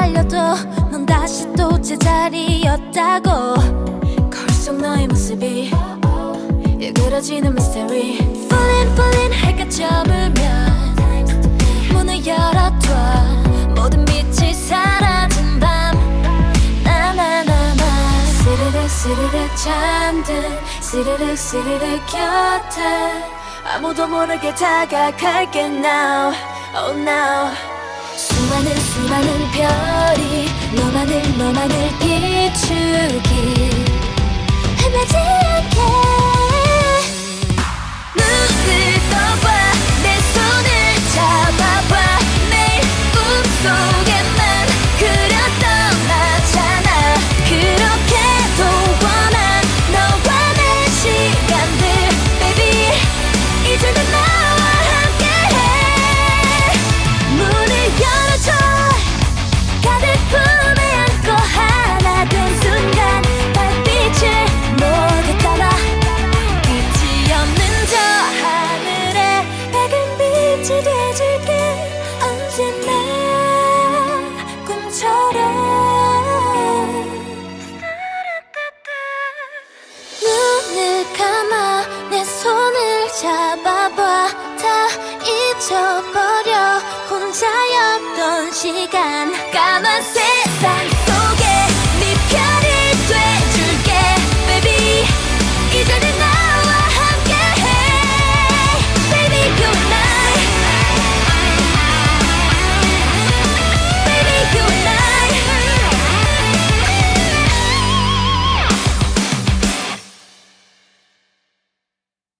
달려도 넌 다시 또 제자리였다고. 거울 속 너의 모습이 일그러지는 미스터리. Falling falling 해가 저물면 문을 열어둬. 모든 빛이 사라진 밤 나나나나. 스르륵 스르륵 잠든 스르륵 스르륵 곁에 아무도 모르게 다가갈게 now. Oh now. 수많은 수많은 별이 너만을 비추기 헤매지 않게. 눈을 떠봐 내 손을 잡아봐. 매일 꿈속에만 그렸던 나잖아. 그렇게도 원한 너와 내 시간들 baby 이제는 나와 함께해. 문을 열어줘. 가득 품에 안고 하나 된 순간 달빛을 모두 따라 끝이 없는 저 하늘에 밝은 빛이 돼줄게. 언제나 꿈처럼. 눈을 감아 내 손을 잡아봐. 다 잊어버려 혼자였던 시간. 까만 새